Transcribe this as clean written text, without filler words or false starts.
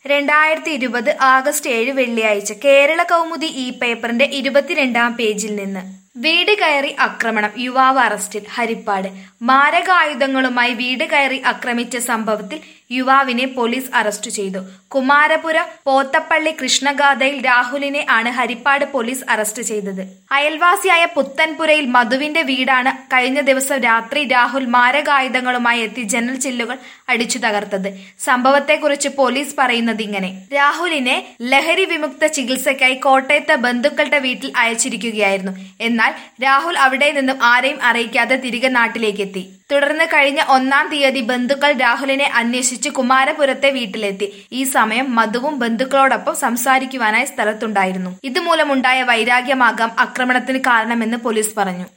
2020 August 7 വെള്ളിയാഴ്ച കേരള കൗമുദി ഈ പേപ്പറിന്റെ 22-ാം പേജിൽ നിന്ന് വീട് കയറി ആക്രമണം യുവാവ് അറസ്റ്റിൽ ഹരിപ്പാട് മാരകായുധങ്ങളുമായി വീട് കയറി ആക്രമിച്ച സംഭവത്തിൽ യുവാവിനെ പോലീസ് അറസ്റ്റ് ചെയ്തു. കുമാരപുര പോത്തപ്പള്ളി കൃഷ്ണഗാഥയിൽ രാഹുലിനെ ആണ് ഹരിപ്പാട് പോലീസ് അറസ്റ്റ് ചെയ്തത്. അയൽവാസിയായ പുത്തൻപുരയിൽ മധുവിന്റെ വീടാണ് കഴിഞ്ഞ ദിവസം രാത്രി രാഹുൽ മാരകായുധങ്ങളുമായി എത്തി ജനൽ ചില്ലുകൾ അടിച്ചു തകർത്തത്. സംഭവത്തെക്കുറിച്ച് പോലീസ് പറയുന്നത് ഇങ്ങനെ: രാഹുലിനെ ലഹരി വിമുക്ത ചികിത്സയ്ക്കായി കോട്ടയത്തെ ബന്ധുക്കളുടെ വീട്ടിൽ അയച്ചിരിക്കുകയായിരുന്നു. എന്നാൽ രാഹുൽ അവിടെ നിന്നും ആരെയും അറിയിക്കാതെ തിരികെ നാട്ടിലേക്കെത്തി. തുടർന്ന് കഴിഞ്ഞ 1-ാം തീയതി ബന്ധുക്കൾ രാഹുലിനെ അന്വേഷിച്ച് കുമാരപുരത്തെ വീട്ടിലെത്തി. ഈ സമയം മധുവും ബന്ധുക്കളോടൊപ്പം സംസാരിക്കുവാനായി സ്ഥലത്തുണ്ടായിരുന്നു. ഇതുമൂലമുണ്ടായ വൈരാഗ്യമാകാം ആക്രമണത്തിന് കാരണമെന്ന് പോലീസ് പറഞ്ഞു.